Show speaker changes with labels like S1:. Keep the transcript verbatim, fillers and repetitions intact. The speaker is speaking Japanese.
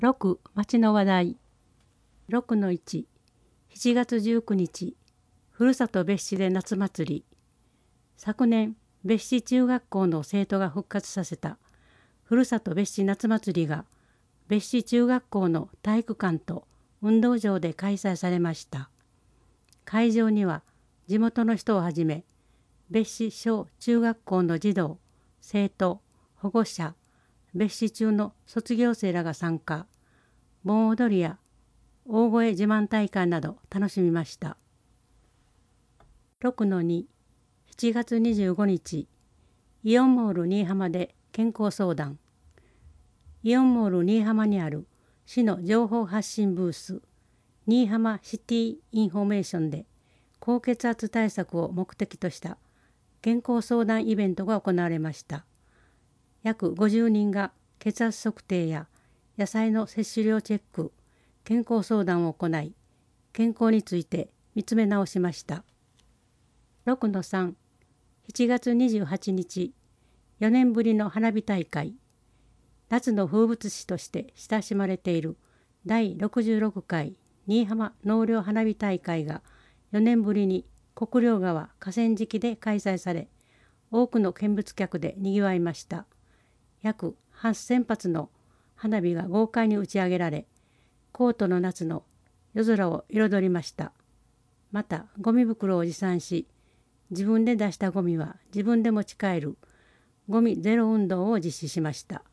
S1: ろく町の話題 ろくのいち しちがつじゅうくにちふるさと別紙で夏祭り。昨年別紙中学校の生徒が復活させたふるさと別紙夏祭りが別紙中学校の体育館と運動場で開催されました。会場には地元の人をはじめ別紙小中学校の児童、生徒、保護者、別紙中の卒業生らが参加。盆踊りや大声自慢大会など楽しみました。ろくのに しちがつにじゅうごにちイオンモール新居浜で健康相談。イオンモール新居浜にある市の情報発信ブース新居浜シティインフォメーションで高血圧対策を目的とした健康相談イベントが行われました。約ごじゅうにんが血圧測定や野菜の摂取量チェック、健康相談を行い、健康について見つめ直しました。ろくのさん、しちがつにじゅうはちにち、よねんぶりの花火大会。夏の風物詩として親しまれているだいろくじゅうろっかい新居浜納涼花火大会がよねんぶりに国領川河川敷で開催され、多くの見物客でにぎわいました。約はっせんぱつの花火が豪快に打ち上げられ、コートの夏の夜空を彩りました。また、ゴミ袋を持参し、自分で出したゴミは自分で持ち帰るゴミゼロ運動を実施しました。